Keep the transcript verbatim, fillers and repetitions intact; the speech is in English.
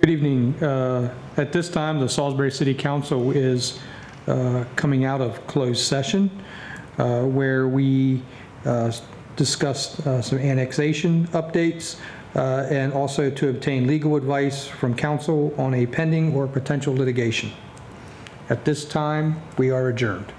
Good evening. Uh, At this time, the Salisbury City Council is uh, coming out of closed session uh, where we uh, discussed uh, some annexation updates uh, and also to obtain legal advice from council on a pending or potential litigation. At this time, we are adjourned.